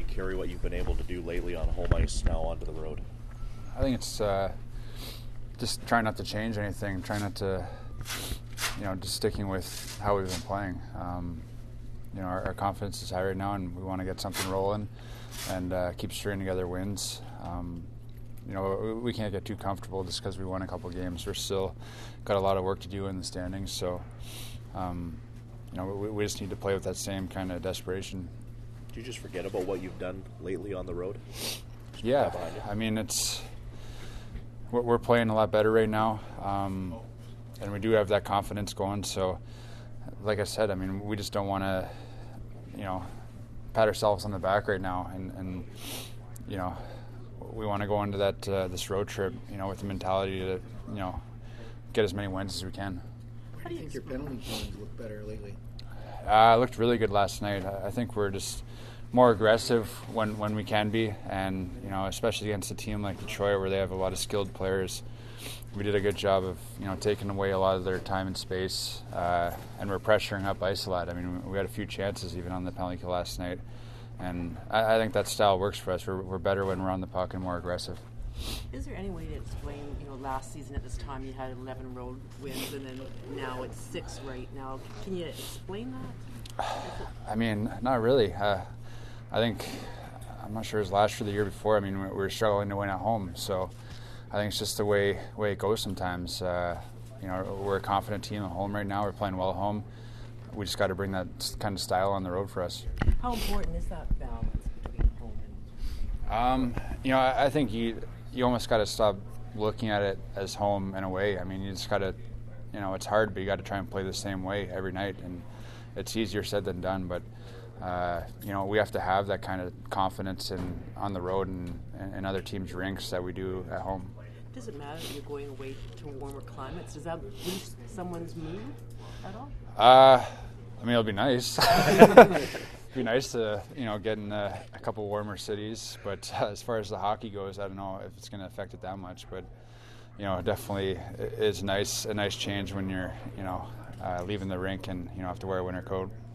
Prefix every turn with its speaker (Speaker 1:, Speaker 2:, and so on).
Speaker 1: carry what you've been able to do lately on home ice now onto the road?
Speaker 2: I think it's just trying not to change anything, trying not to, just sticking with how we've been playing. Our confidence is high right now, and we want to get something rolling and keep stringing together wins. We can't get too comfortable just because we won a couple games. We're still got a lot of work to do in the standings, so we just need to play with that same kind of desperation.
Speaker 1: Do you just forget about what you've done lately on the road?
Speaker 2: Yeah, I mean, we're playing a lot better right now, and we do have that confidence going. So, like I said, I mean, we just don't want to, pat ourselves on the back right now, and we want to go into that this road trip, with the mentality to, get as many wins as we can.
Speaker 3: How do you think your penalty teams look better lately?
Speaker 2: Looked really good last night. I think we're just more aggressive when we can be, and especially against a team like Detroit where they have a lot of skilled players. We did a good job of taking away a lot of their time and space, and we're pressuring up ice a lot. I mean, we had a few chances even on the penalty kill last night, and I think that style works for us. We're better when we're on the puck and more aggressive.
Speaker 4: Is there any way to explain, last season at this time you had 11 road wins and then now it's 6 right now? Can you explain that?
Speaker 2: I mean, not really. I think, I'm not sure it was last year or the year before. I mean, we were struggling to win at home, so I think it's just the way it goes sometimes. We're a confident team at home right now. We're playing well at home. We just got to bring that kind of style on the road for us.
Speaker 4: How important is that balance between home and?
Speaker 2: I think you almost got to stop looking at it as home and away. I mean, you just got to, it's hard, but you got to try and play the same way every night, and it's easier said than done. But we have to have that kind of confidence on the road and other teams' rinks that we do at home.
Speaker 4: Does it matter that you're going away to warmer climates? Does that boost someone's mood at all?
Speaker 2: I mean, it'll be nice. It'd be nice to, get in a couple warmer cities. But as far as the hockey goes, I don't know if it's going to affect it that much. But, definitely it's a nice change when you're, leaving the rink and, have to wear a winter coat.